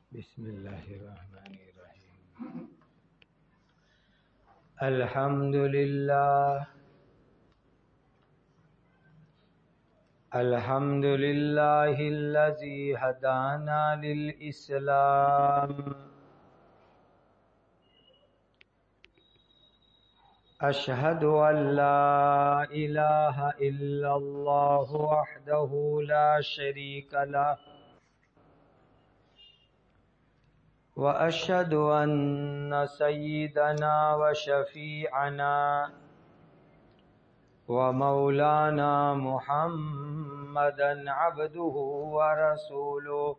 بسم اللہ الرحمن الرحیم الحمد للہ الذی ہدانا للاسلام اشہد ان لا الہ الا اللہ وحدہ لا شریک لہ وأشهد أن سيدنا وشفيعنا ومولانا محمدا عبده ورسوله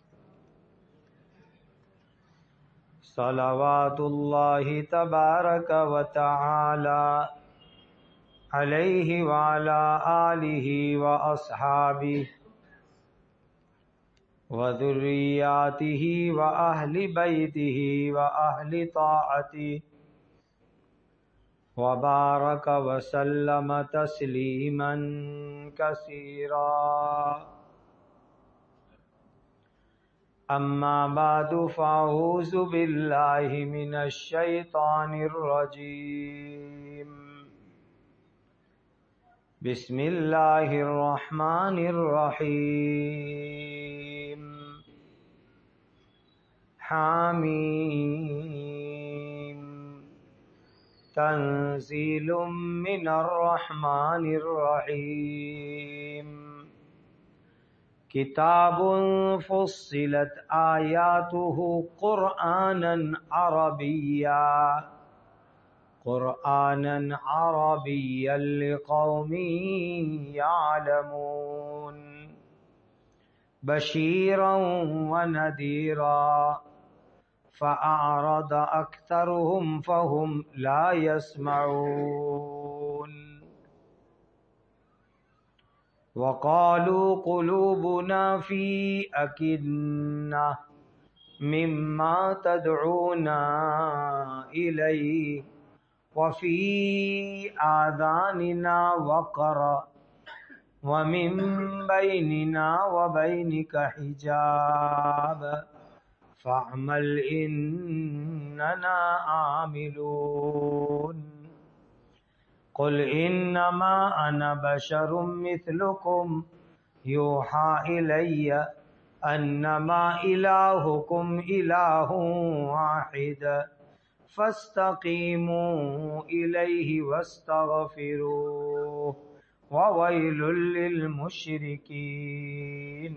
صلوات الله تبارك وتعالى عليه وعلى آله وأصحابه وذرياته وأهل بيته وأهل طاعته وبارك وسلم تسليما كثيرا أما بعد فأعوذ بالله من الشيطان الرجيم بسم الله الرحمن الرحيم حامیم تنزیل من الرحمن الرحیم کتاب فصلت آیاته قرآنا عربیا لقوم یعلمون بشیرا ونذیرا فأعرض أكثرهم فهم لا يسمعون وقالوا قلوبنا في أكنة مما تدعونا إليه وفي آذاننا وقر ومن بيننا وبينك حجاب فاعمل إننا عاملون قل إنما أنا بشر مثلكم يوحى إلي أنما إلهكم إله واحد فاستقيموا إليه واستغفروه وويل للمشركين۔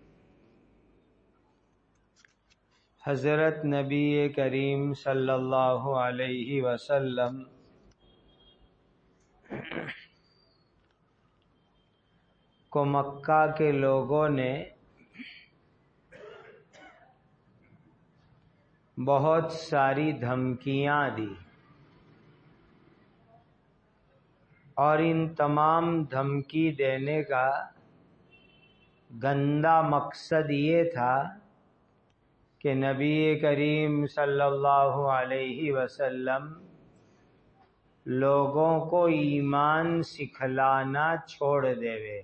حضرت نبی کریم صلی اللہ علیہ وسلم کو مکہ کے لوگوں نے بہت ساری دھمکیاں دی، اور ان تمام دھمکی دینے کا گندا مقصد یہ تھا کہ نبی کریم صلی اللہ علیہ وسلم لوگوں کو ایمان سکھلانا چھوڑ دیوے،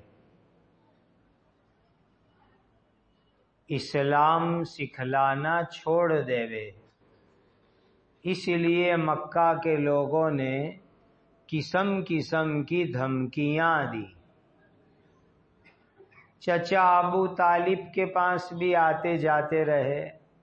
اسلام سکھلانا چھوڑ دیوے۔ اس لیے مکہ کے لوگوں نے قسم قسم کی دھمکیاں دی۔ چچا ابو طالب کے پاس بھی آتے جاتے رہے،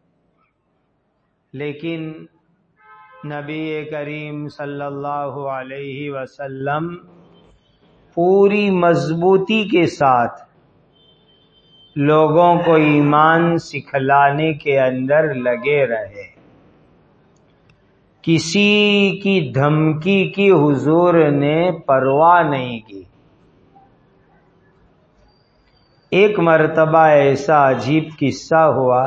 لیکن نبی کریم صلی اللہ علیہ وسلم پوری مضبوطی کے ساتھ لوگوں کو ایمان سکھلانے کے اندر لگے رہے، کسی کی دھمکی کی حضور نے پرواہ نہیں کی۔ ایک مرتبہ ایسا عجیب قصہ ہوا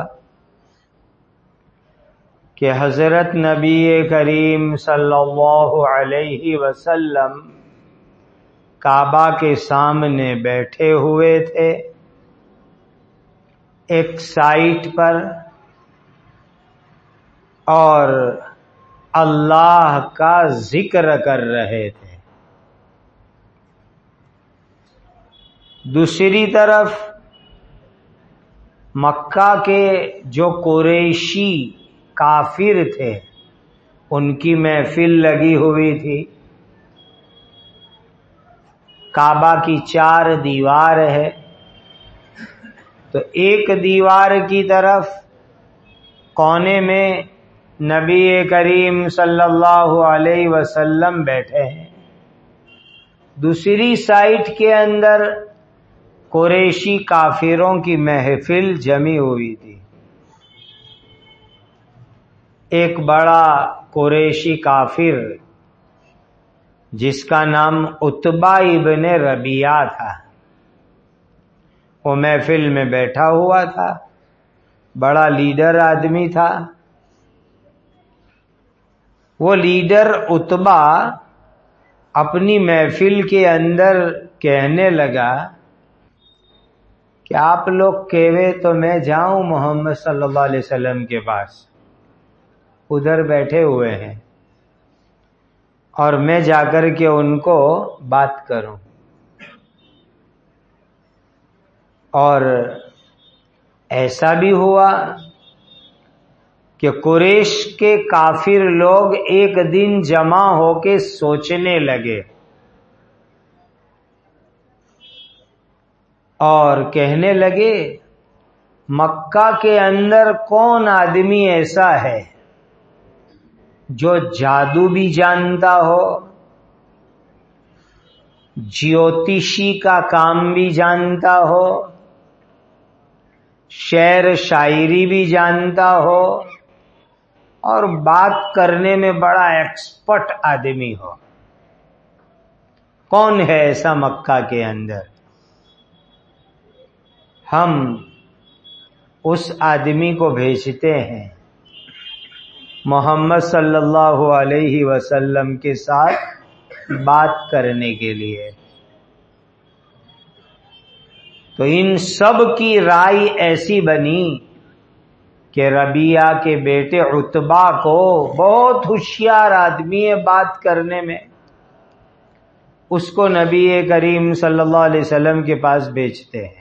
کہ حضرت نبی کریم صلی اللہ علیہ وسلم کعبہ کے سامنے بیٹھے ہوئے تھے ایک سائٹ پر، اور اللہ کا ذکر کر رہے تھے۔ دوسری طرف مکہ کے جو قریشی کافر تھے ان کی محفل لگی ہوئی تھی. کعبہ کی 4 دیوار ہے، تو ایک دیوار کی طرف کونے میں نبی کریم صلی اللہ علیہ وسلم بیٹھے ہیں، دوسری سائٹ کے اندر قریشی کافروں کی محفل جمی ہوئی تھی. ایک بڑا قریشی کافر جس کا نام عتبہ ابن ربیعہ تھا، وہ محفل میں بیٹھا ہوا تھا، بڑا لیڈر آدمی تھا. وہ لیڈر عتبہ اپنی محفل کے اندر کہنے لگا کہ آپ لوگ کہوے تو میں جاؤں محمد صلی اللہ علیہ وسلم کے پاس، ادھر بیٹھے ہوئے ہیں، اور میں جا کر کے ان کو بات کروں. اور ایسا بھی ہوا کہ قریش کے کافر لوگ ایک دن جمع ہو کے سوچنے لگے اور کہنے لگے مکہ کے اندر کون آدمی ایسا ہے جو جادو بھی جانتا ہو، جیوتشی کا کام بھی جانتا ہو، شعر شاعری بھی جانتا ہو، اور بات کرنے میں بڑا ایکسپرٹ آدمی ہو. کون ہے ایسا مکہ کے اندر؟ ہم اس آدمی کو بھیجتے ہیں محمد صلی اللہ علیہ وسلم کے ساتھ بات کرنے کے لیے. تو ان سب کی رائے ایسی بنی کہ ربیعہ کے بیٹے عتبہ کو، بہت ہوشیار آدمی ہے بات کرنے میں، اس کو نبی کریم صلی اللہ علیہ وسلم کے پاس بھیجتے ہیں.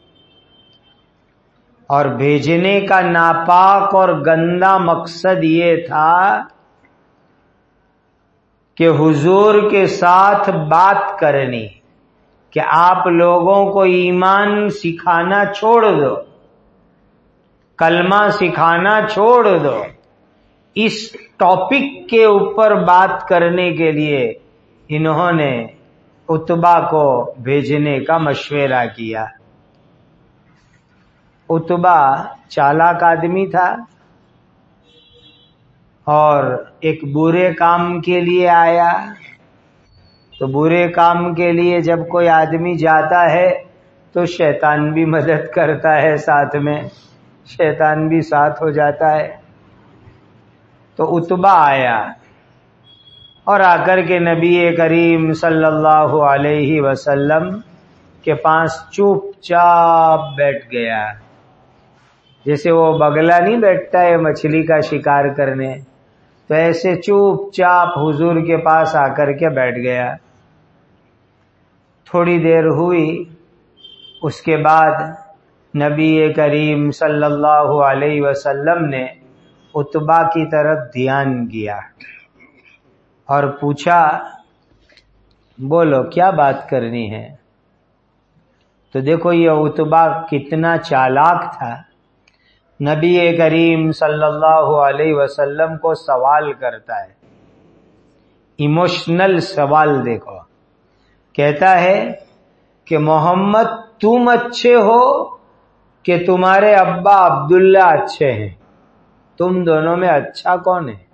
اور بھیجنے کا ناپاک اور گندا مقصد یہ تھا کہ حضور کے ساتھ بات کرنی، کہ آپ لوگوں کو ایمان سکھانا چھوڑ دو، کلمہ سکھانا چھوڑ دو. اس ٹاپک کے اوپر بات کرنے کے لیے انہوں نے عتبہ کو بھیجنے کا مشورہ کیا. عتبہ چالاک آدمی تھا اور ایک برے کام کے لیے آیا. تو برے کام کے لیے جب کوئی آدمی جاتا ہے تو شیطان بھی مدد کرتا ہے، ساتھ میں شیطان بھی ساتھ ہو جاتا ہے. تو عتبہ آیا اور آ کر کے نبی کریم صلی اللہ علیہ وسلم کے پاس چوپ چاپ بیٹھ گیا، جیسے وہ بگلا نہیں بیٹھتا ہے مچھلی کا شکار کرنے، تو ایسے چوپ چاپ حضور کے پاس آ کر کے بیٹھ گیا. تھوڑی دیر ہوئی، اس کے بعد نبی کریم صلی اللہ علیہ وسلم نے عتبہ کی طرف دھیان کیا اور پوچھا بولو کیا بات کرنی ہے. تو دیکھو یہ عتبہ کتنا چالاک تھا، نبی کریم صلی اللہ علیہ وسلم کو سوال کرتا ہے، ایموشنل سوال. دیکھو کہتا ہے کہ محمد تم اچھے ہو کہ تمہارے ابا عبداللہ اچھے ہیں، تم دونوں میں اچھا کون ہے؟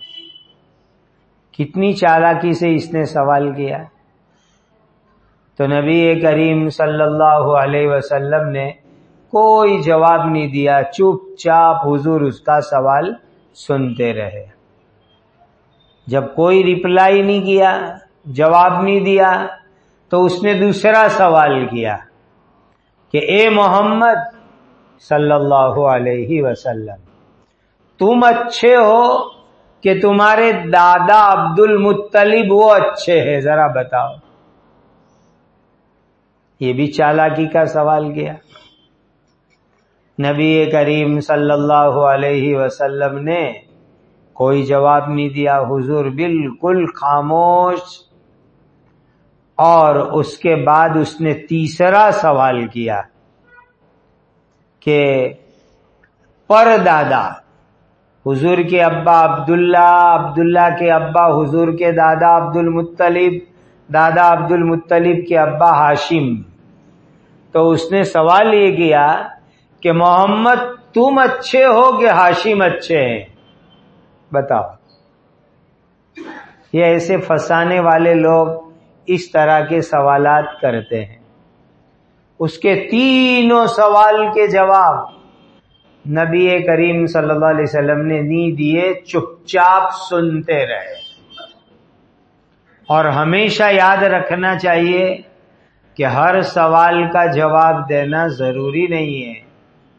کتنی چالاکی سے اس نے سوال کیا. تو نبی کریم صلی اللہ علیہ وسلم نے کوئی جواب نہیں دیا، چپ چاپ حضور اس کا سوال سنتے رہے. جب کوئی ریپلائی نہیں کیا، جواب نہیں دیا، تو اس نے دوسرا سوال کیا کہ اے محمد صلی اللہ علیہ وسلم، تم اچھے ہو کہ تمہارے دادا عبد المطلب وہ اچھے ہیں، ذرا بتاؤ. یہ بھی چالاکی کا سوال کیا. نبی کریم صلی اللہ علیہ وسلم نے کوئی جواب نہیں دیا، حضور بالکل خاموش. اور اس کے بعد اس نے تیسرا سوال کیا کہ پردادا، حضور کے ابا عبداللہ، عبداللہ کے ابا حضور کے دادا عبد المطلب، دادا عبد المطلب کے ابا ہاشم. تو اس نے سوال یہ کیا کہ محمد تم اچھے ہو کہ ہاشم اچھے ہیں؟ بتاؤ. یہ ایسے پھنسانے والے لوگ اس طرح کے سوالات کرتے ہیں. اس کے تینوں سوال کے جواب نبی کریم صلی اللہ علیہ وسلم نے نہیں دیے، چپ چاپ سنتے رہے. اور ہمیشہ یاد رکھنا چاہیے کہ ہر سوال کا جواب دینا ضروری نہیں ہے.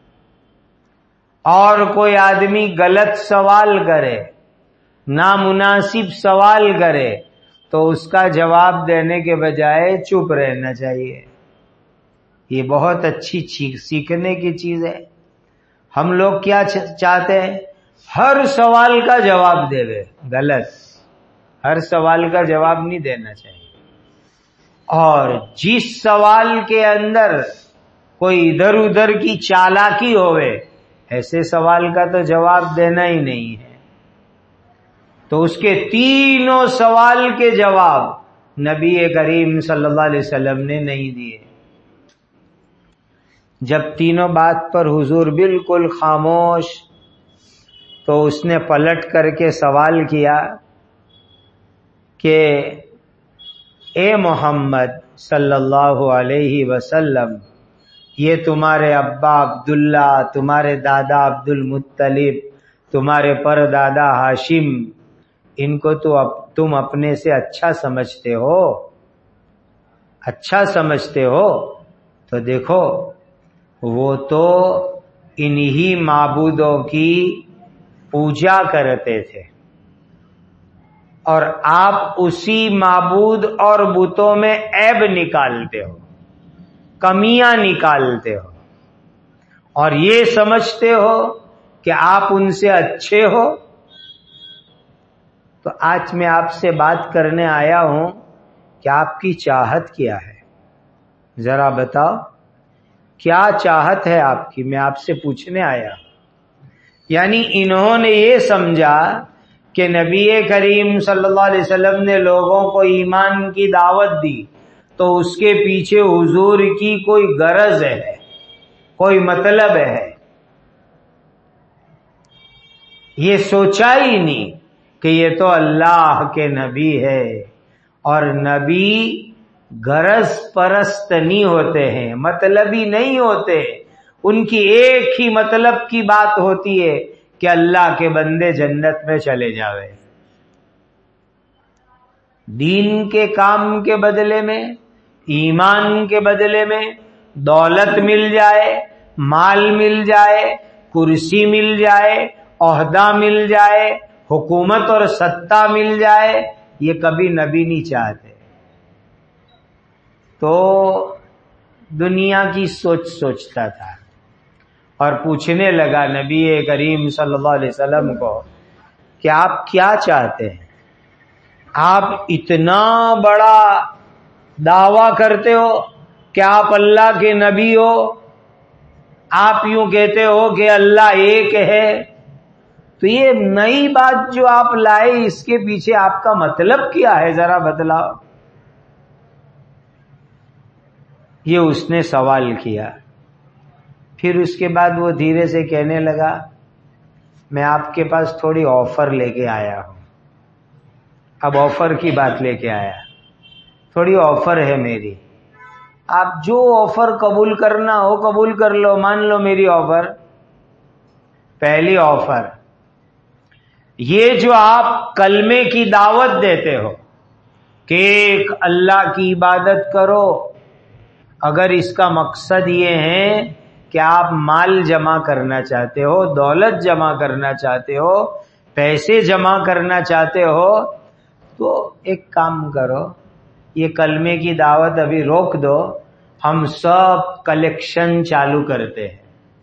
اور کوئی آدمی غلط سوال کرے، نامناسب سوال کرے، تو اس کا جواب دینے کے بجائے چپ رہنا چاہیے. یہ بہت اچھی سیکھنے کی چیز ہے. ہم لوگ کیا چاہتے ہیں؟ ہر سوال کا جواب دے. غلط. ہر سوال کا جواب نہیں دینا چاہیے. اور جس سوال کے اندر کوئی ادھر ادھر کی چالاکی ہوئے، ایسے سوال کا تو جواب دینا ہی نہیں ہے. تو اس کے تینوں سوال کے جواب نبی کریم صلی اللہ علیہ وسلم نے نہیں دیے. جب تینوں بات پر حضور بالکل خاموش، تو اس نے پلٹ کر کے سوال کیا کہ اے محمد صلی اللہ علیہ وسلم، یہ تمہارے ابا عبداللہ، تمہارے دادا عبد المطلب، تمہارے پردادا ہاشم، ان کو تو تم اپنے سے اچھا سمجھتے ہو، اچھا سمجھتے ہو. تو دیکھو وہ تو انہی معبودوں کی پوجا کرتے تھے، اور آپ اسی معبود اور بتوں میں عیب نکالتے ہو، کمیاں نکالتے ہو، اور یہ سمجھتے ہو کہ آپ ان سے اچھے ہو. تو آج میں آپ سے بات کرنے آیا ہوں کہ آپ کی چاہت کیا ہے؟ ذرا بتاؤ کیا چاہت ہے آپ کی؟ میں آپ سے پوچھنے آیا. یعنی انہوں نے یہ سمجھا کہ نبی کریم صلی اللہ علیہ وسلم نے لوگوں کو ایمان کی دعوت دی تو اس کے پیچھے حضور کی کوئی غرض ہے، کوئی مطلب ہے. یہ سوچا ہی نہیں کہ یہ تو اللہ کے نبی ہے. اور نبی غرض پرست نہیں ہوتے ہیں، مطلبی نہیں ہوتے. ان کی ایک ہی مطلب کی بات ہوتی ہے کہ اللہ کے بندے جنت میں چلے جاوے. دین کے کام کے بدلے میں، ایمان کے بدلے میں دولت مل جائے، مال مل جائے، کرسی مل جائے، عہدہ مل جائے، حکومت اور ستہ مل جائے، یہ کبھی نبی نہیں چاہتے. تو دنیا کی سوچتا تھا اور پوچھنے لگا نبی کریم صلی اللہ علیہ وسلم کو کہ آپ کیا چاہتے ہیں؟ آپ اتنا بڑا دعویٰ کرتے ہو کہ آپ اللہ کے نبی ہو، آپ یوں کہتے ہو کہ اللہ ایک ہے. تو یہ نئی بات جو آپ لائے، اس کے پیچھے آپ کا مطلب کیا ہے؟ ذرا بتلاؤ. یہ اس نے سوال کیا. پھر اس کے بعد وہ دھیرے سے کہنے لگا میں آپ کے پاس تھوڑی آفر لے کے آیا ہوں. اب آفر کی بات لے کے آیا. تھوڑی آفر ہے میری، آپ جو آفر قبول کرنا ہو قبول کر لو، مان لو میری آفر. پہلی آفر یہ جو آپ کلمے کی دعوت دیتے ہو کہ ایک اللہ کی عبادت کرو، اگر اس کا مقصد یہ ہے کہ آپ مال جمع کرنا چاہتے ہو، دولت جمع کرنا چاہتے ہو، پیسے جمع کرنا چاہتے ہو، تو ایک کام کرو، یہ کلمے کی دعوت ابھی روک دو، ہم سب کلیکشن چالو کرتے ہیں.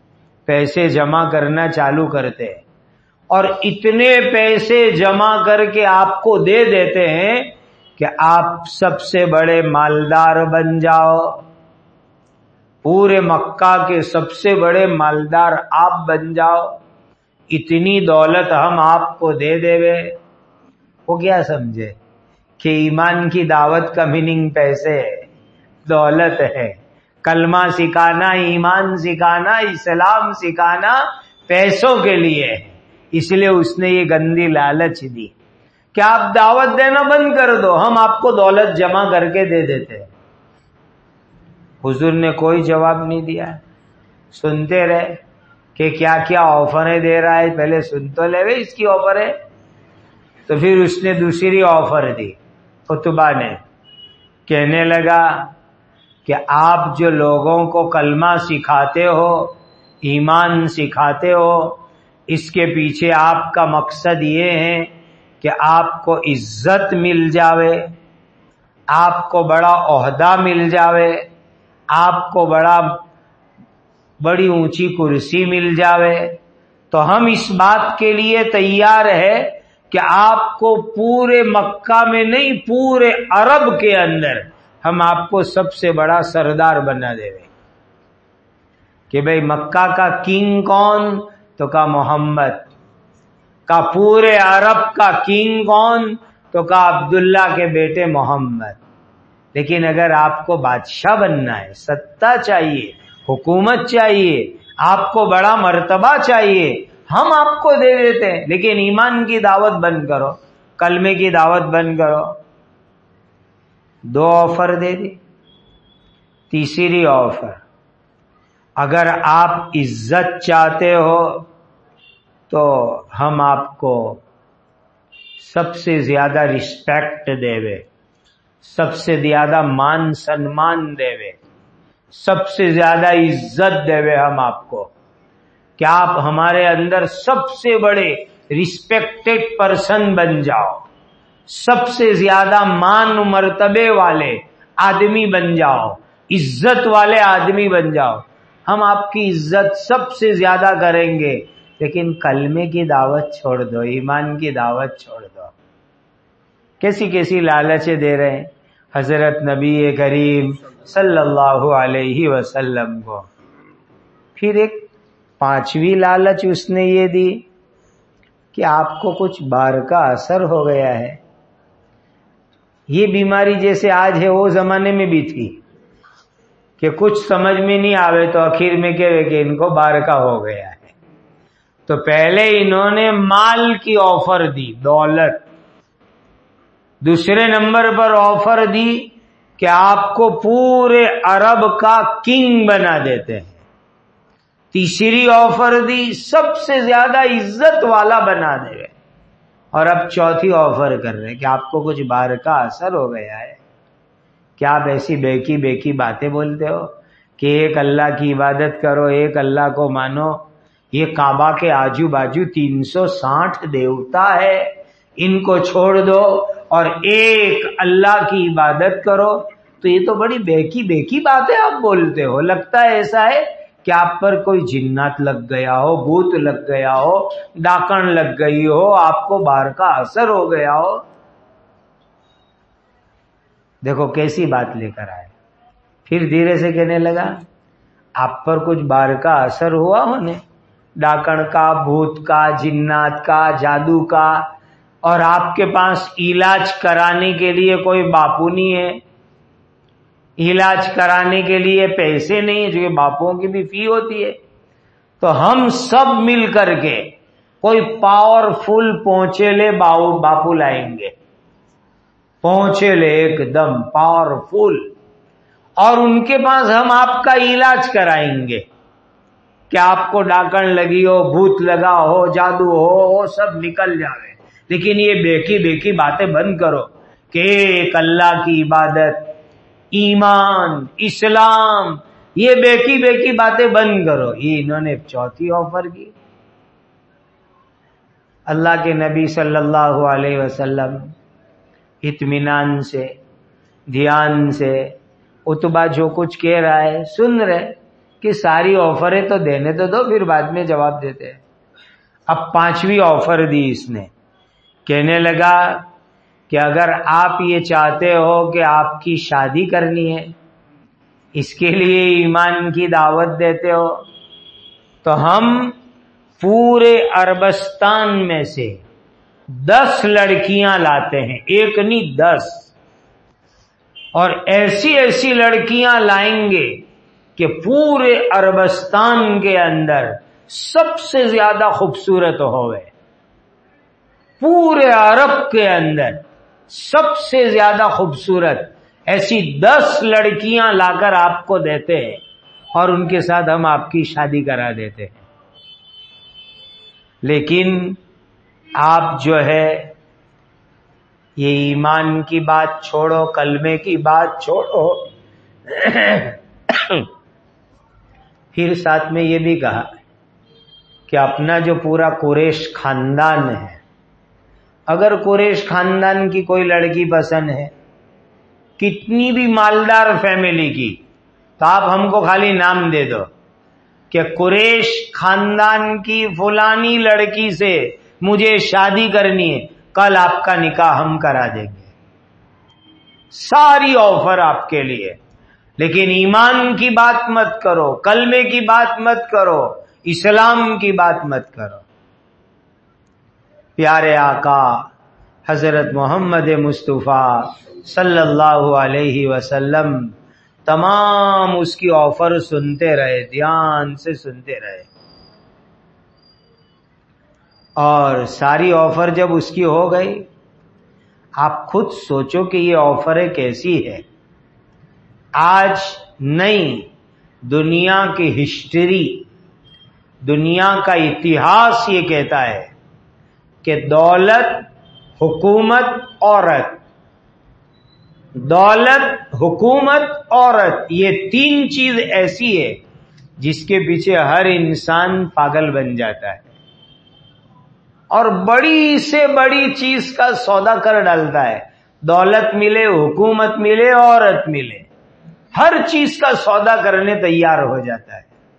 پیسے جمع کرنا چالو کرتے ہیں اور اتنے پیسے جمع کر کے آپ کو دے دیتے ہیں کہ آپ سب سے بڑے مالدار بن جاؤ، پورے مکہ کے سب سے بڑے مالدار آپ بن جاؤ، اتنی دولت ہم آپ کو دے وے۔ وہ کیا سمجھے کہ ایمان کی دعوت کا میننگ پیسے ہے، دولت ہے، کلمہ سکھانا، ایمان سکھانا، اسلام سکھانا پیسوں کے لیے ہے۔ اس لیے اس نے یہ گندی لالچ دی کہ آپ دعوت دینا بند کر دو، ہم آپ کو دولت جمع کر کے دے دیتے ہیں۔ حضور نے کوئی جواب نہیں دیا، سنتے رہے کہ کیا کیا آفریں دے رہا ہے، پہلے سن تو لے وے اس کی آفر ہے۔ تو پھر اس نے دوسری آفر دی، عتبہ نے کہنے لگا کہ آپ جو لوگوں کو کلمہ سکھاتے ہو، ایمان سکھاتے ہو، اس کے پیچھے آپ کا مقصد یہ ہے کہ آپ کو عزت مل جاوے، آپ کو بڑا عہدہ مل جاوے، آپ کو بڑی اونچی کرسی مل جاوے، تو ہم اس بات کے لیے تیار ہے کہ آپ کو پورے مکہ میں نہیں، پورے عرب کے اندر ہم آپ کو سب سے بڑا سردار بنا دے گے۔ کہ بھئی مکہ کا کنگ کون؟ تو کہا محمد۔ کا پورے عرب کا کنگ کون؟ تو کہا عبداللہ کے بیٹے محمد۔ لیکن اگر آپ کو بادشاہ بننا ہے، ستا چاہیے، حکومت چاہیے، آپ کو بڑا مرتبہ چاہیے، ہم آپ کو دے دیتے ہیں، لیکن ایمان کی دعوت بند کرو، کلمے کی دعوت بند کرو۔ دو آفر دے دی۔ تیسری آفر، اگر آپ عزت چاہتے ہو تو ہم آپ کو سب سے زیادہ رسپیکٹ دے وے، سب سے زیادہ مان سنمان دے وے، سب سے زیادہ عزت دے وے ہم آپ کو، کہ آپ ہمارے اندر سب سے بڑے رسپیکٹڈ پرسن بن جاؤ، سب سے زیادہ مان مرتبے والے آدمی بن جاؤ، عزت والے آدمی بن جاؤ، ہم آپ کی عزت سب سے زیادہ کریں گے، لیکن کلمے کی دعوت چھوڑ دو، ایمان کی دعوت چھوڑ دو۔ کیسی کیسی لالچیں دے رہے ہیں حضرت نبی کریم صلی اللہ علیہ وسلم کو۔ پھر ایک پانچویں لالچ اس نے یہ دی کہ آپ کو کچھ بار کا اثر ہو گیا ہے۔ یہ بیماری جیسے آج ہے وہ زمانے میں بھی تھی کہ کچھ سمجھ میں نہیں آوے تو آخر میں کہے کہ ان کو بار کا ہو گیا ہے۔ تو پہلے انہوں نے مال کی آفر دی، دولت۔ دوسرے نمبر پر آفر دی کہ آپ کو پورے عرب کا کنگ بنا دیتے ہیں۔ تیسری آفر دی سب سے زیادہ عزت والا بنا دے گئے، اور اب چوتھی آفر کر رہے کہ آپ کو کچھ بار کا اثر ہو گیا ہے۔ کیا آپ ایسی بے کی باتیں بولتے ہو کہ ایک اللہ کی عبادت کرو، ایک اللہ کو مانو، یہ کعبہ کے آجو باجو 360 دیوتا ہے، ان کو چھوڑ دو اور ایک اللہ کی عبادت کرو، تو یہ تو بڑی بے کی باتیں آپ بولتے ہو۔ لگتا ہے ایسا ہے کہ آپ پر کوئی جنات لگ گیا ہو، بھوت لگ گیا ہو، ڈاکن لگ گئی ہو، آپ کو بار کا اثر ہو گیا ہو۔ دیکھو کیسی بات لے کر آئے۔ پھر دھیرے سے کہنے لگا آپ پر کچھ بار کا اثر ہوا ہونے، ڈاکن کا، بھوت کا، جنات کا، جادو کا، اور آپ کے پاس علاج کرانے کے لیے کوئی باپو نہیں ہے، علاج کرانے کے لیے پیسے نہیں، جو کہ باپوؤں کی بھی فی ہوتی ہے، تو ہم سب مل کر کے کوئی پاورفل پہنچے باپو لائیں گے، پہنچے لے ایک دم پاورفل، اور ان کے پاس ہم آپ کا علاج کرائیں گے کہ آپ کو ڈاکن لگی ہو، بھوت لگا ہو، جادو ہو، وہ سب نکل جائے۔ لیکن یہ بے کی باتیں بند کرو کہ ایک اللہ کی عبادت، ایمان، اسلام، یہ بے کی باتیں بند کرو۔ یہ انہوں نے چوتھی آفر کی۔ اللہ کے نبی صلی اللہ علیہ وسلم اطمینان سے، دھیان سے، عتبہ جو کچھ کہہ رہا ہے سن رہے کہ ساری آفریں تو دینے تو دو، پھر بعد میں جواب دیتے ہیں۔ اب 5ویں آفر دی اس نے، کہنے لگا کہ اگر آپ یہ چاہتے ہو کہ آپ کی شادی کرنی ہے، اس کے لیے ایمان کی دعوت دیتے ہو، تو ہم پورے عربستان میں سے 10 لڑکیاں لاتے ہیں، ایک نہیں 10، اور ایسی ایسی لڑکیاں لائیں گے کہ پورے عربستان کے اندر سب سے زیادہ خوبصورت ہوئے، پورے عرب کے اندر سب سے زیادہ خوبصورت ایسی 10 لڑکیاں لا کر آپ کو دیتے ہیں، اور ان کے ساتھ ہم آپ کی شادی کرا دیتے ہیں۔ لیکن آپ جو ہے یہ ایمان کی بات چھوڑو، کلمے کی بات چھوڑو، پھر ساتھ میں یہ بھی کہا کہ اپنا جو پورا قریش خاندان ہے، اگر قریش خاندان کی کوئی لڑکی پسند ہے، کتنی بھی مالدار فیملی کی، تو آپ ہم کو خالی نام دے دو کہ قریش خاندان کی فلانی لڑکی سے مجھے شادی کرنی ہے، کل آپ کا نکاح ہم کرا دیں گے۔ ساری آفر آپ کے لیے، لیکن ایمان کی بات مت کرو، کلمے کی بات مت کرو، اسلام کی بات مت کرو۔ پیارے آقا حضرت محمد مصطفیٰ صلی اللہ علیہ وسلم تمام اس کی آفر سنتے رہے، دھیان سے سنتے رہے، اور ساری آفر جب اس کی ہو گئی، آپ خود سوچو کہ یہ آفر کیسی ہے۔ آج نہیں، دنیا کی ہسٹری، دنیا کا اتہاس یہ کہتا ہے کہ دولت، حکومت، عورت، دولت، حکومت، عورت، یہ 3 چیز ایسی ہے جس کے پیچھے ہر انسان پاگل بن جاتا ہے، اور بڑی سے بڑی چیز کا سودا کر ڈالتا ہے۔ دولت ملے، حکومت ملے، عورت ملے، ہر چیز کا سودا کرنے تیار ہو جاتا ہے۔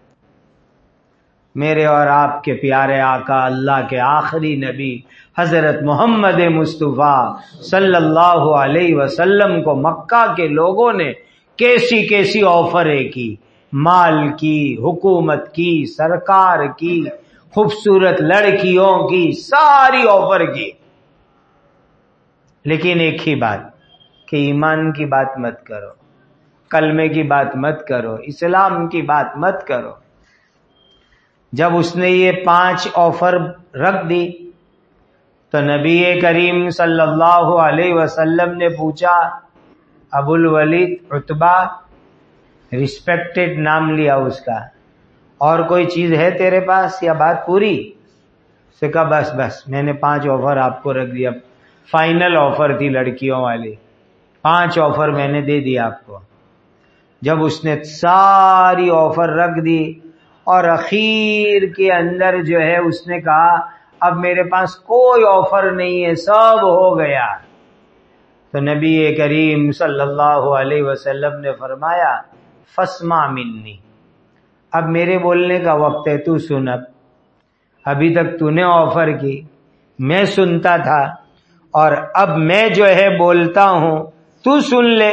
میرے اور آپ کے پیارے آقا، اللہ کے آخری نبی حضرت محمد مصطفیٰ صلی اللہ علیہ وسلم کو مکہ کے لوگوں نے کیسی کیسی آفریں کی، مال کی، حکومت کی، سرکار کی، خوبصورت لڑکیوں کی، ساری آفر کی، لیکن ایک ہی بات کہ ایمان کی بات مت کرو، کلمے کی بات مت کرو، اسلام کی بات مت کرو۔ جب اس نے یہ 5 آفر رکھ دی تو نبی کریم صلی اللہ علیہ وسلم نے پوچھا، ابو الولید عتبہ، ریسپیکٹڈ نام لیا اس کا، اور کوئی چیز ہے تیرے پاس یا بات پوری؟ اس نے کہا بس میں نے 5 آفر آپ کو رکھ دیا، فائنل آفر تھی لڑکیوں والی، 5 آفر میں نے دے دی آپ کو۔ جب اس نے ساری آفر رکھ دی اور اخیر کے اندر جو ہے اس نے کہا اب میرے پاس کوئی آفر نہیں ہے، سب ہو گیا، تو نبی کریم صلی اللہ علیہ وسلم نے فرمایا فاسمع منی، اب میرے بولنے کا وقت ہے، تو سن، ابھی تک تو نے آفر کی، میں سنتا تھا، اور اب میں جو ہے بولتا ہوں، تو سن لے۔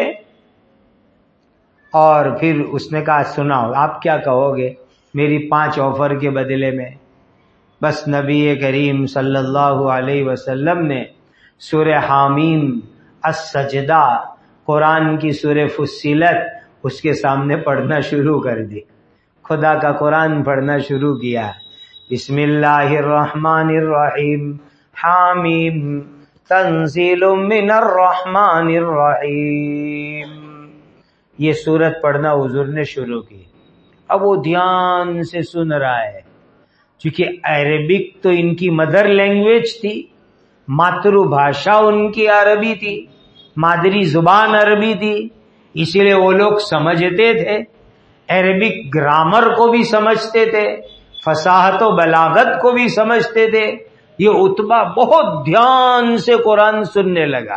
اور پھر اس نے کہا سناؤ آپ کیا کہو گے میری 5 آفر کے بدلے میں؟ بس نبی کریم صلی اللہ علیہ وسلم نے سورہ حامیم، السجدہ، قرآن کی سورہ فصلت اس کے سامنے پڑھنا شروع کر دی، خدا کا قرآن پڑھنا شروع کیا، بسم اللہ الرحمن الرحیم، حامیم تنزیل من الرحمن الرحیم، یہ سورت پڑھنا حضور نے شروع کی۔ اب وہ دھیان سے سن رہا ہے، چونکہ عربک تو ان کی مدر لینگویج تھی، ماترو بھاشا ان کی عربی تھی، مادری زبان عربی تھی، اسی لیے وہ لوگ سمجھتے تھے، عربک گرامر کو بھی سمجھتے تھے، فصاحت و بلاغت کو بھی سمجھتے تھے۔ یہ عتبہ بہت دھیان سے قرآن سننے لگا،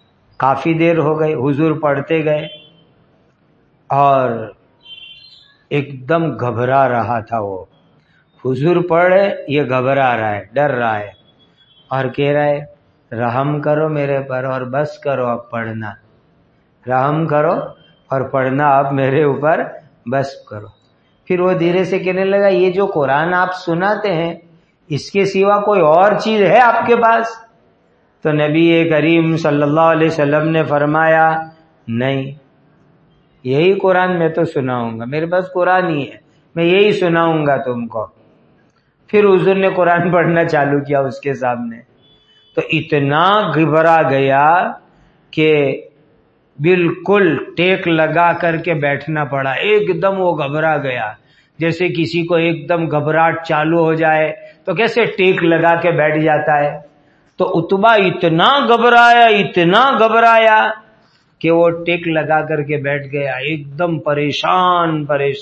کافی دیر ہو گئی، حضور پڑھتے گئے، اور ایک دم گھبرا رہا تھا وہ. حضور پڑھ رہے، یہ گھبرا رہا ہے، ڈر رہا ہے، اور کہہ رہا ہے رحم کرو میرے پر اور بس کرو اب پڑھنا، رحم کرو اور پڑھنا اب میرے اوپر بس کرو. پھر وہ دھیرے سے کہنے لگا یہ جو قرآن آپ سناتے ہیں اس کے سوا کوئی اور چیز ہے آپ کے پاس؟ تو نبی کریم صلی اللہ علیہ وسلم نے فرمایا نہیں، یہی قرآن میں تو سناؤں گا، میرے پاس قرآن ہی ہے، میں یہی سناؤں گا تم کو. پھر حضور نے قرآن پڑھنا چالو کیا اس کے سامنے، تو اتنا گھبرا گیا کہ بالکل ٹیک لگا کر کے بیٹھنا پڑا. ایک دم وہ گھبرا گیا، جیسے کسی کو ایک دم گھبراہٹ چالو ہو جائے تو کیسے ٹیک لگا کے بیٹھ جاتا ہے. تو عتبہ اتنا گھبرایا کہ وہ ٹیک لگا کر کے بیٹھ گیا، ایک دم پریشان.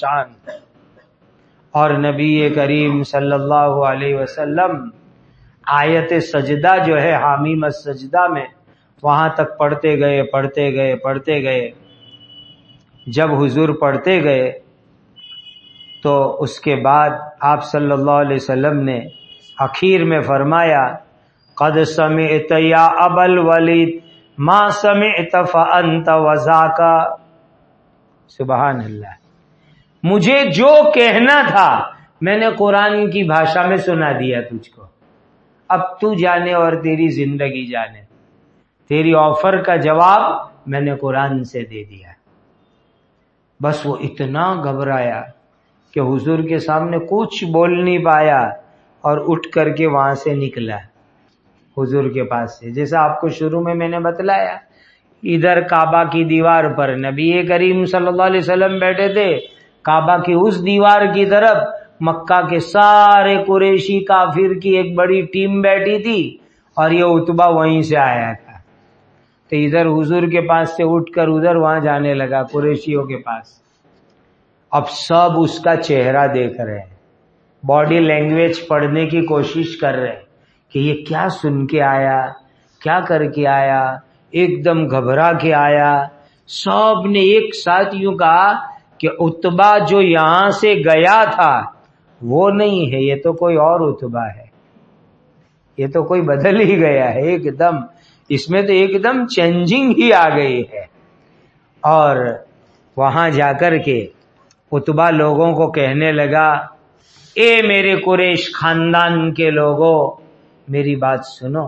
اور نبی کریم صلی اللہ علیہ وسلم آیت سجدہ جو ہے حامیم السجدہ میں، وہاں تک پڑھتے گئے. جب حضور پڑھتے گئے تو اس کے بعد آپ صلی اللہ علیہ وسلم نے اخیر میں فرمایا قد سمعت یا ابا الولید ما سمعت فانت وذاک. سبحان اللہ، مجھے جو کہنا تھا میں نے قرآن کی بھاشا میں سنا دیا تجھ کو، اب تو جانے اور تیری زندگی جانے. تیری آفر کا جواب میں نے قرآن سے دے دیا. بس وہ اتنا گھبرایا کہ حضور کے سامنے کچھ بول نہیں پایا اور اٹھ کر کے وہاں سے نکلا حضور کے پاس سے. جیسا آپ کو شروع میں نے بتلایا، ادھر کعبہ کی دیوار پر نبی کریم صلی اللہ علیہ وسلم بیٹھے تھے، کعبہ کی اس دیوار کی طرف مکہ کے سارے قریشی کافر کی ایک بڑی ٹیم بیٹھی تھی، اور یہ عتبہ وہیں سے آیا تھا. تو ادھر حضور کے پاس سے اٹھ کر ادھر وہاں جانے لگا قریشیوں کے پاس. اب سب اس کا چہرہ دیکھ رہے ہیں، باڈی لینگویج پڑھنے کی کوشش کر رہے ہیں کہ یہ کیا سن کے آیا، کیا کر کے آیا، ایک دم گھبرا کے آیا. سب نے ایک ساتھ یوں کہا کہ عتبہ جو یہاں سے گیا تھا وہ نہیں ہے، یہ تو کوئی اور عتبہ ہے، یہ تو کوئی بدل ہی گیا ہے ایک دم، اس میں تو ایک دم چینجنگ ہی آ گئی ہے. اور وہاں جا کر کے عتبہ لوگوں کو کہنے لگا اے میرے قریش خاندان کے لوگوں، میری بات سنو.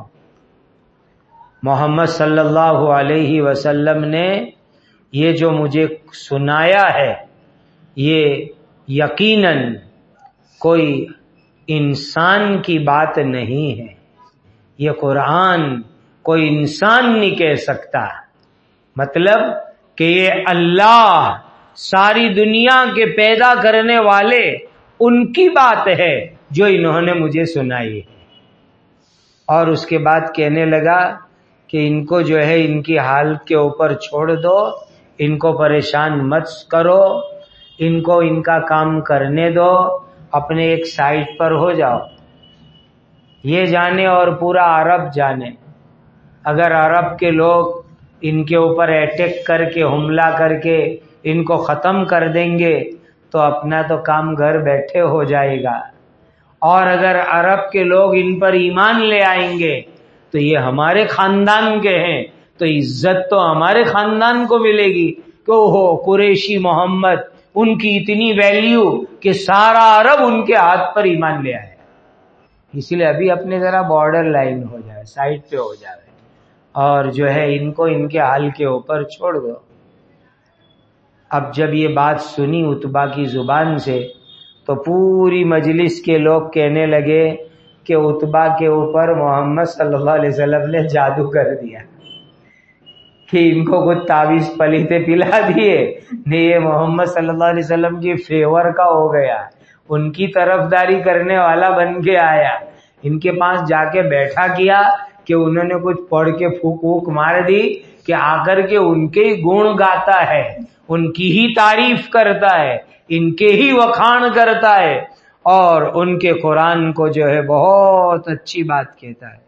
محمد صلی اللہ علیہ وسلم نے یہ جو مجھے سنایا ہے یہ یقیناً کوئی انسان کی بات نہیں ہے، یہ قرآن کوئی انسان نہیں کہہ سکتا. مطلب کہ یہ اللہ ساری دنیا کے پیدا کرنے والے ان کی بات ہے جو انہوں نے مجھے سنائی ہے. اور اس کے بعد کہنے لگا کہ ان کو جو ہے ان کی حالت کے اوپر چھوڑ دو، ان کو پریشان مت کرو، ان کو ان کا کام کرنے دو، اپنے ایک سائٹ پر ہو جاؤ. یہ جانے اور پورا عرب جانے، اگر عرب کے لوگ ان کے اوپر اٹیک کر کے حملہ کر کے ان کو ختم کر دیں گے تو اپنا تو کام گھر بیٹھے ہو جائے گا، اور اگر عرب کے لوگ ان پر ایمان لے آئیں گے تو یہ ہمارے خاندان کے ہیں، تو عزت تو ہمارے خاندان کو ملے گی کہ اوہو قریشی محمد، ان کی اتنی ویلیو کہ سارا عرب ان کے ہاتھ پر ایمان لے آئے. اس لیے ابھی اپنے ذرا بارڈر لائن ہو جائے، سائڈ پہ ہو جائے، اور جو ہے ان کو ان کے حال کے اوپر چھوڑ دو. اب جب یہ بات سنی عتبہ کی زبان سے تو پوری مجلس کے لوگ کہنے لگے کہ عتبہ کے اوپر محمد صلی اللہ علیہ وسلم نے جادو کر دیا، کہ ان کو کچھ تعویذ پلیتے پلا دیے، نہیں یہ محمد صلی اللہ علیہ وسلم کی فیور کا ہو گیا، ان کی طرفداری کرنے والا بن کے آیا. ان کے پاس جا کے بیٹھا کیا کہ انہوں نے کچھ پڑھ کے پھوک ووک مار دی کہ آ کر کے ان کے ہی گن گاتا ہے، ان کی ہی تعریف کرتا ہے، ان کے ہی وکھان کرتا ہے، اور ان کے قرآن کو جو ہے بہت اچھی بات کہتا ہے.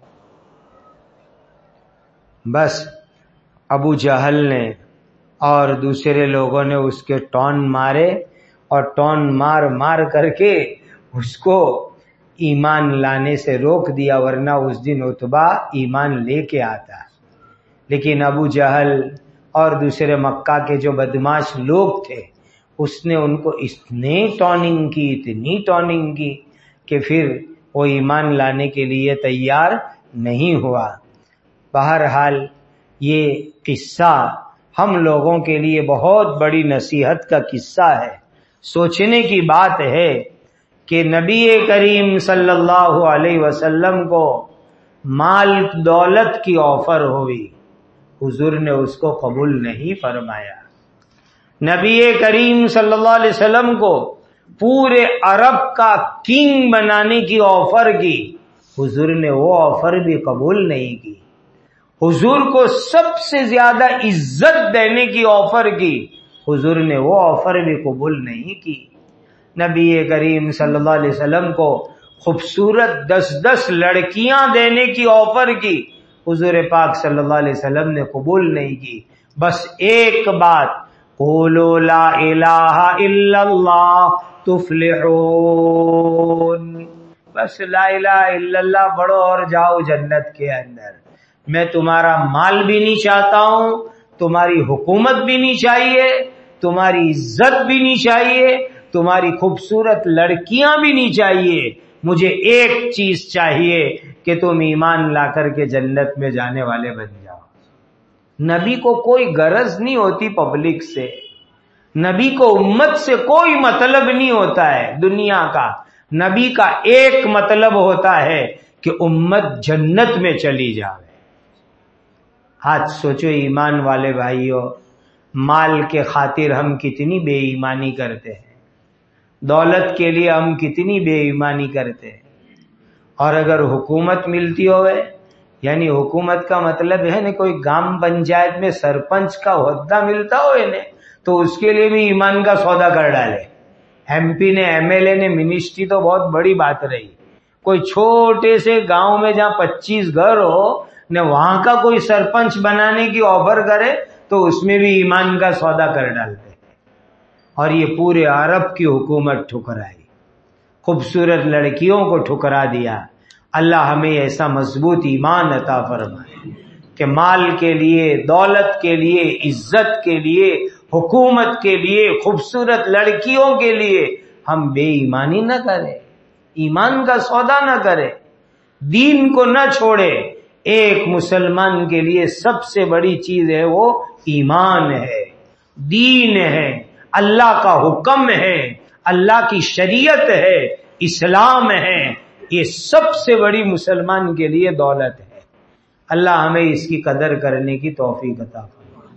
بس ابو جہل نے اور دوسرے لوگوں نے اس کے ٹون مارے اور ٹون مار مار کر کے اس کو ایمان لانے سے روک دیا، ورنہ اس دن عتبہ ایمان لے کے آتا۔ لیکن ابو جہل اور دوسرے مکہ کے جو بدماش لوگ تھے، اس نے ان کو اتنی ٹوننگ کی، اتنی ٹوننگ کی کہ پھر وہ ایمان لانے کے لیے تیار نہیں ہوا۔ بہرحال یہ قصہ ہم لوگوں کے لیے بہت بڑی نصیحت کا قصہ ہے، سوچنے کی بات ہے کہ نبی کریم صلی اللہ علیہ وسلم کو مال دولت کی آفر ہوئی، حضور نے اس کو قبول نہیں فرمایا۔ نبی کریم صلی اللہ علیہ وسلم کو پورے عرب کا کنگ بنانے کی آفر کی، حضور نے وہ آفر بھی قبول نہیں کی۔ حضور کو سب سے زیادہ عزت دینے کی آفر کی، حضور نے وہ آفر بھی قبول نہیں کی۔ نبی کریم صلی اللہ علیہ وسلم کو خوبصورت 10 لڑکیاں دینے کی آفر کی، حضور پاک صلی اللہ علیہ وسلم نے قبول نہیں کی۔ بس ایک بات، قولوا لا الہ الا اللہ تفلحون، بس لا الہ الا اللہ پڑھو اور جاؤ جنت کے اندر۔ میں تمہارا مال بھی نہیں چاہتا ہوں، تمہاری حکومت بھی نہیں چاہیے، تمہاری عزت بھی نہیں چاہیے، تمہاری خوبصورت لڑکیاں بھی نہیں چاہیے، مجھے ایک چیز چاہیے کہ تم ایمان لا کر کے جنت میں جانے والے بن جاؤ۔ نبی کو کوئی غرض نہیں ہوتی پبلک سے، نبی کو امت سے کوئی مطلب نہیں ہوتا ہے دنیا کا، نبی کا ایک مطلب ہوتا ہے کہ امت جنت میں چلی جائے۔ آج سوچو ایمان والے بھائیوں، مال کے خاطر ہم کتنی بے ایمانی کرتے ہیں، دولت کے لیے ہم کتنی بے ایمانی کرتے ہیں۔ اور اگر حکومت ملتی ہوئے، یعنی حکومت کا مطلب ہے نا کوئی گام پنچایت میں سرپنچ کا عہدہ ملتا ہوئے نا، تو اس کے لیے بھی ایمان کا سودا کر ڈالے۔ ایم پی نے، ایم ایل اے نے، منسٹری تو بہت بڑی بات رہی، کوئی چھوٹے سے گاؤں میں جہاں 25 گھر ہو نے وہاں کا کوئی سرپنچ بنانے کی آفر کرے تو اس میں بھی ایمان کا سودا کر ڈالتے ہیں۔ اور یہ پورے عرب کی حکومت ٹھکرائی، خوبصورت لڑکیوں کو ٹھکرا دیا۔ اللہ ہمیں ایسا مضبوط ایمان عطا فرمائے کہ مال کے لیے، دولت کے لیے، عزت کے لیے، حکومت کے لیے، خوبصورت لڑکیوں کے لیے ہم بے ایمانی نہ کریں، ایمان کا سودا نہ کریں، دین کو نہ چھوڑے۔ ایک مسلمان کے لیے سب سے بڑی چیز ہے وہ ایمان ہے، دین ہے، اللہ کا حکم ہے، اللہ کی شریعت ہے، اسلام ہے، یہ سب سے بڑی مسلمان کے لیے دولت ہے۔ اللہ ہمیں اس کی قدر کرنے کی توفیق عطا فرمائے۔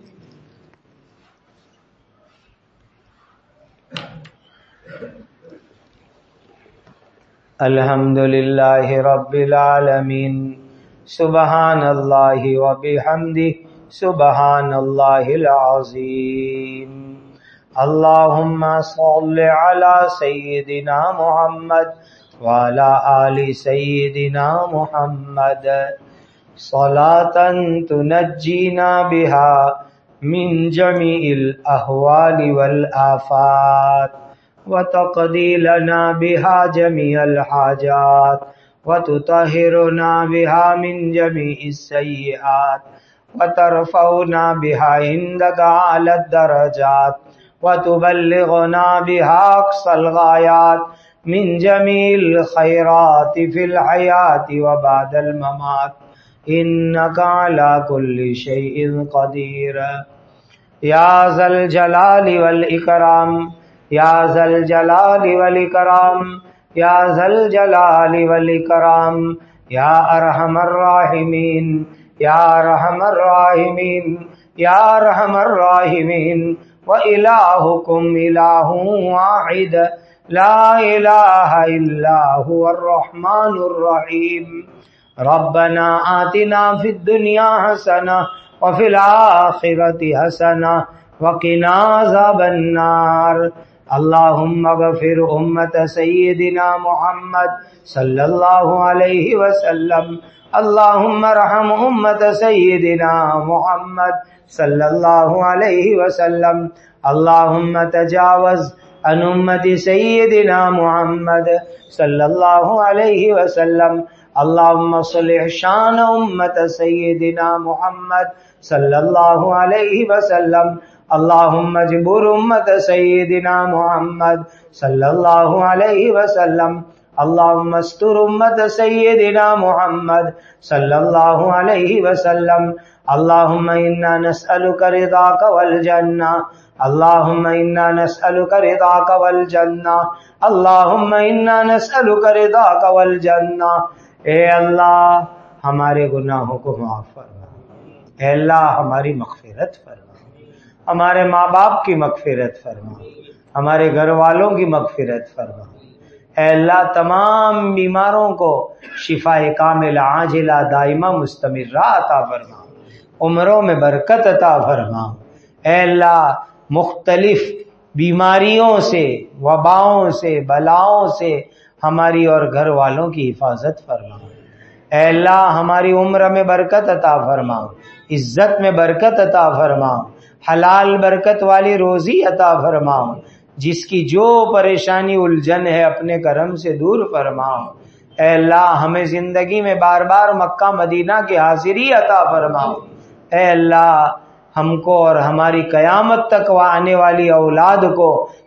الحمدللہ رب العالمین، سبحان اللہ وبحمدہ، سبحان اللہ العظیم۔ اللہم صل علی سیدنا محمد وعلی آل سیدنا محمد صلاۃ تنجینا بہا من جمیع الاحوال والآفات وتقضی لنا بہا جمیع الحاجات وتطہرنا بها من جميع السيئات وترفعنا بها عندك أعلى الدرجات وتبلغنا بها أقصى الغايات من جميع الخيرات في الحياة وبعد الممات إنك على كل شيء قدير يا ذا الجلال والإكرام، يا ذا الجلال والإكرام، یا ذا الجلال والاکرام، یا ارحم الراحمین، یا ارحم الراحمین، یا ارحم الراحمین۔ وإلہکم الہ واحد لا الہ الا هو الرحمن الرحیم۔ ربنا آتنا فی الدنیا حسنہ وفی الآخرۃ حسنہ وقنا عذاب النار۔ اللہم اغفر امت سیدنا محمد صلی اللہ علیہ وسلم، اللہم ارحم امت سیدنا محمد صلی اللہ علیہ وسلم، اللہم تجاوز عن امت سیدنا محمد صلی اللہ علیہ وسلم اللہم صلح شان امت سیدنا محمد صلی اللہ علیہ وسلم اللہم اجبر امت سیدنا محمد صلی اللہ علیہ وسلم اللہم استر امت سیدنا محمد صلی اللہ علیہ وسلم اللہم انا نسألک رضاک والجنہ اللہم انا نسألک رضاک والجنہ اللہم انا نسألک رضاک والجنہ۔ اے اللہ ہمارے گناہوں کو معاف فرما، اے اللہ ہماری مغفرت فرما، ہمارے ماں باپ کی مغفرت فرما، ہمارے گھر والوں کی مغفرت فرما۔ اے اللہ تمام بیماروں کو شفاء کامل عاجلہ دائمہ مستمرہ عطا فرما، عمروں میں برکت عطا فرما۔ اے اللہ مختلف بیماریوں سے، وباؤں سے، بلاؤں سے ہماری اور گھر والوں کی حفاظت فرما۔ اے اللہ ہماری عمر میں برکت عطا فرما، عزت میں برکت عطا فرما، حلال برکت والی روزی عطا فرما، جس کی جو پریشانی الجھن ہے اپنے کرم سے دور فرما۔ اے اللہ ہمیں زندگی میں بار بار مکہ مدینہ کی حاضری عطا فرما۔ اے اللہ ہم کو اور ہماری قیامت تک آنے والی اولاد کو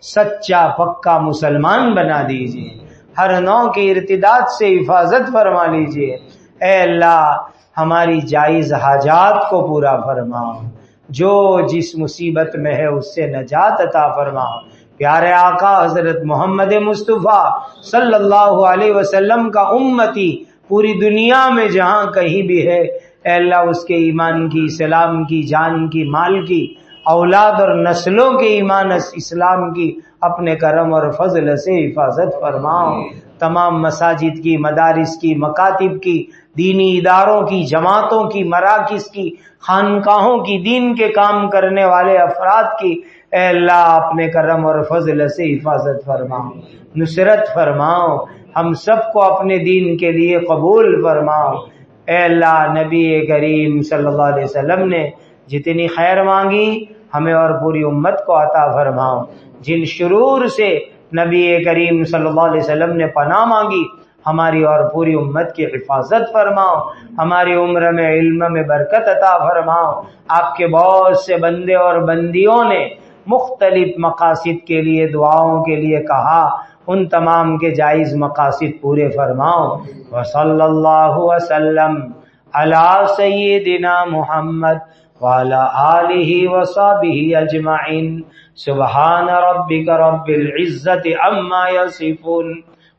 سچا پکا مسلمان بنا دیجیے، ہر نوع کی ارتداد سے حفاظت فرما لیجیے۔ اے اللہ ہماری جائز حاجات کو پورا فرما، جو جس مصیبت میں ہے اس سے نجات عطا فرما۔ پیارے آقا حضرت محمد مصطفیٰ صلی اللہ علیہ وسلم کا امتی پوری دنیا میں جہاں کہیں بھی ہے، اے اللہ اس کے ایمان کی، اسلام کی، جان کی، مال کی، اولاد اور نسلوں کے ایمان اسلام کی اپنے کرم اور فضل سے حفاظت فرماؤ۔ تمام مساجد کی، مدارس کی، مکاتب کی، دینی اداروں کی، جماعتوں کی، مراکز کی، خانقاہوں کی، دین کے کام کرنے والے افراد کی اے اللہ اپنے کرم اور فضل سے حفاظت فرماؤ، نصرت فرماؤ، ہم سب کو اپنے دین کے لیے قبول فرماؤ۔ اے اللہ نبی کریم صلی اللہ علیہ وسلم نے جتنی خیر مانگی ہمیں اور پوری امت کو عطا فرماؤ، جن شرور سے نبی کریم صلی اللہ علیہ وسلم نے پناہ مانگی ہماری اور پوری امت کی حفاظت فرماؤ، ہماری عمر میں علم میں برکت عطا فرماؤ۔ آپ کے بہت سے بندے اور بندیوں نے مختلف مقاصد کے لیے دعاؤں کے لیے کہا، ان تمام کے جائز مقاصد پورے فرماؤ۔ وصلی اللہ وسلم علی سیدنا محمد وعلی آلہ وصحبہ اجمعین۔ سبحان ربک رب العزت عما یصفون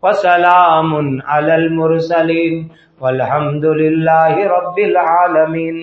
وسلام علی المرسلین والحمد للہ رب العالمین۔